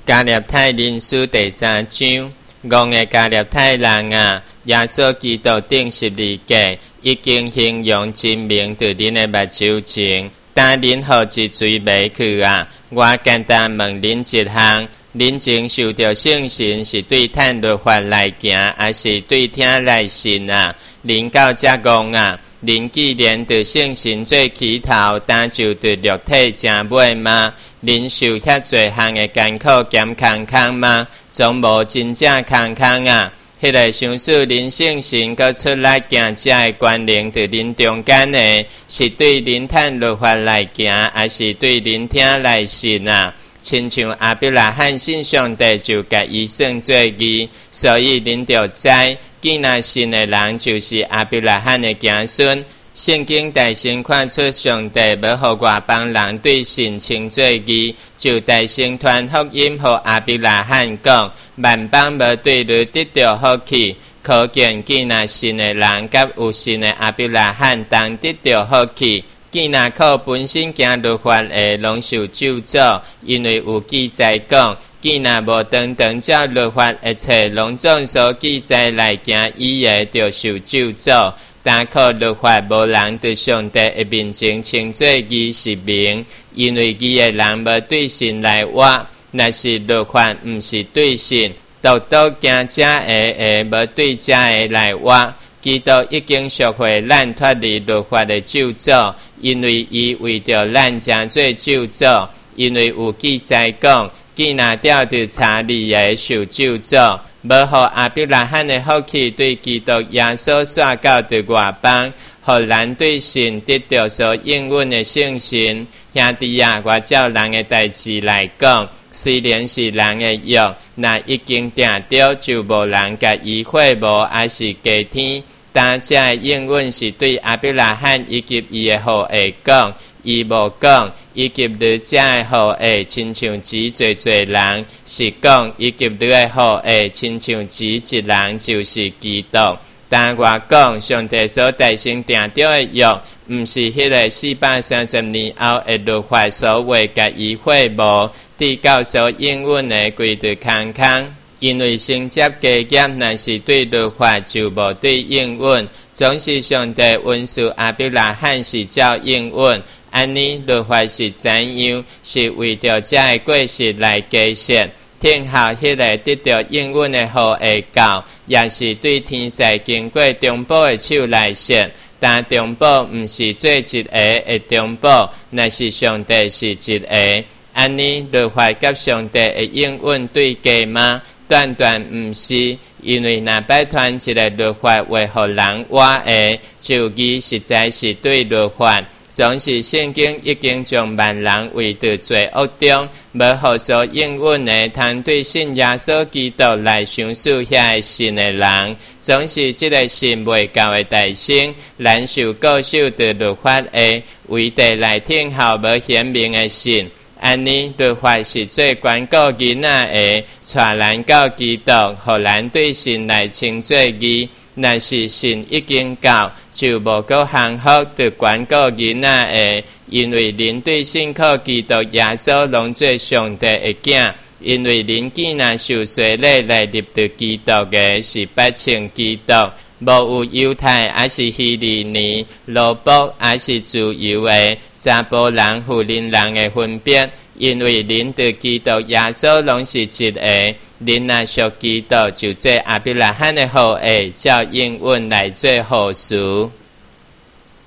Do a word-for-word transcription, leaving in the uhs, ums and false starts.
加利太人书第三章，五个加利太人啊，耶稣基督顶十字架已经形容真明在恁的目睭前，但恁何一追袂去啊？我简单问恁一项：恁前受到圣神是对趁律法来行，还是对听来信啊？恁到遮戆啊！恁既然对圣神做起头，但就对肉体成尾吗？恁受遐侪项的艰苦兼坎坷吗？总无真正坎坷啊！迄个想使恁圣神搁出来行遮的关联，对恁中间的，是对恁趁律法来行，还是对恁听来信啊？亲像阿伯拉罕信上帝，就甲伊算做义，所以恁就知，既然信的人就是阿伯拉罕的子孙。圣经大先看出上帝要互外邦人对信称做义，就大先传福音互阿伯拉罕讲，万邦无对你得到福气。可见既然信的人甲有信的阿伯拉罕同得到福气。既然靠本身行律法的，拢受咒詛，因为有记载讲，既然无当当照律法一切拢总所记载来行，伊个就受咒詛。但靠律法无人对上帝的面前称做义是明，因为义的人无对神来活，若是律法毋是对神，独独行遮个个无对遮个来活。基督已经赎回咱脱离律法的咒詛，因为伊为着咱成做咒詛，因为有记载讲，既然掉着查理的受咒詛，无互阿伯拉罕的福气对基督耶稣刷到的外邦，互咱对神得到所应允的圣神。兄弟啊，我照人的代志来讲，虽然是人的约，若已经定着，就无人甲伊废无，还是加添。但这个应允是对阿伯拉罕以及伊的后裔讲，伊无讲以及你这个后裔亲像只侪侪人，是讲以及你的后裔亲像只一人，就是基督。但我讲上帝所大先定着的约，毋是迄个四百三十年后的律法所话甲伊废无，至到所应允的规对空空。因为承接家业，若是对律法就无对应允，总是上帝允许阿伯拉罕是照应允。安尼律法是怎样？是为着这个过失来加设。听候迄个得到应允的后裔教，也是对天使经过中保的手来设。但中保毋是做一个的中保，若是上帝是一个。安尼律法甲上帝的应允对家吗？断断毋是，因为若摆传一个律法为互人活的，就义实在是对律法。总是圣经已经将万人为着罪恶中，无互所应允的，通对信耶稣基督来相信遐个信的人，总是这个信未够的大圣，咱受各受的律法的，为地来听候无显明的信。安尼律法是最关顾囡仔的，带咱到基督，互咱对神来称做义。若是神已经到，就无够幸福的关顾囡仔的，因为恁对信靠基督耶稣拢做上帝的囝。因为恁既然受洗礼来入到基督的，是八称基督。无有犹太还是希利尼，罗卜还是自由的，查甫人妇人人的分别，因为恁对基督耶稣拢是一个。恁若属基督，就做阿伯拉罕的后裔，照应允来做后嗣。